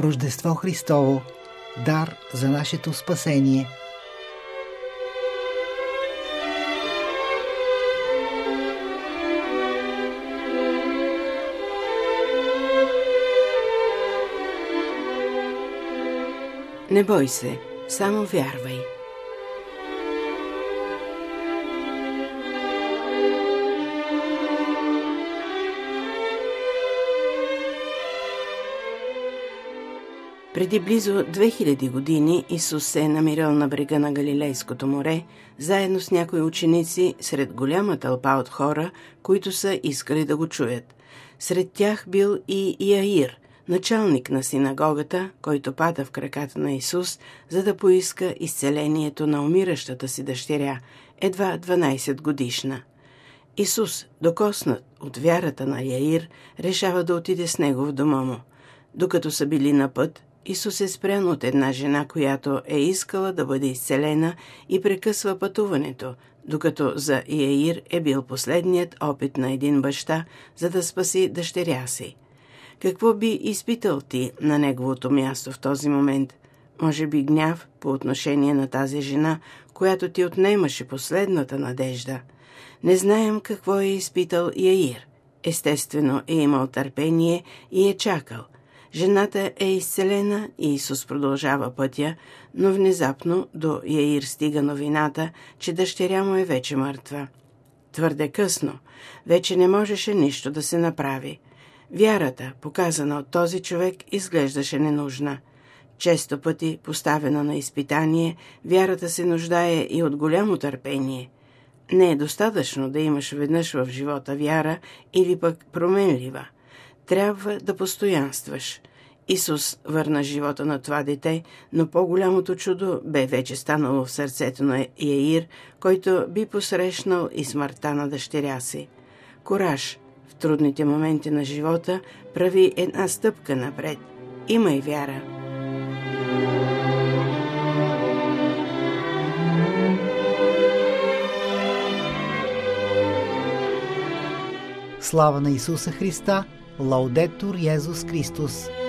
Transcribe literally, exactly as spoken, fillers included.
Рождество Христово, дар за нашето спасение. Не бой се, само вярвай. Преди близо две хиляди години Исус се е намирал на брега на Галилейското море, заедно с някои ученици сред голяма тълпа от хора, които са искали да го чуят. Сред тях бил и Яир, началник на синагогата, който пада в краката на Исус, за да поиска изцелението на умиращата си дъщеря, едва дванайсет годишна. Исус, докоснат от вярата на Яир, решава да отиде с него в дома му. Докато са били на път, Исус е спрян от една жена, която е искала да бъде изцелена и прекъсва пътуването, докато за Яир е бил последният опит на един баща, за да спаси дъщеря си. Какво би изпитал ти на неговото място в този момент? Може би гняв по отношение на тази жена, която ти отнемаше последната надежда. Не знаем какво е изпитал Яир. Естествено е имал търпение и е чакал. Жената е изцелена и Исус продължава пътя, но внезапно до Яир стига новината, че дъщеря му е вече мъртва. Твърде късно, вече не можеше нищо да се направи. Вярата, показана от този човек, изглеждаше ненужна. Често пъти, поставена на изпитание, вярата се нуждае и от голямо търпение. Не е достатъчно да имаш веднъж в живота вяра или пък променлива. Трябва да постоянстваш. Исус върна живота на това дете, но по-голямото чудо бе вече станало в сърцето на Яир, който би посрещнал и смъртта на дъщеря си. Кураж! В трудните моменти на живота прави една стъпка напред. Имай вяра. Слава на Исуса Христа! Лаудетур Йезус Христос!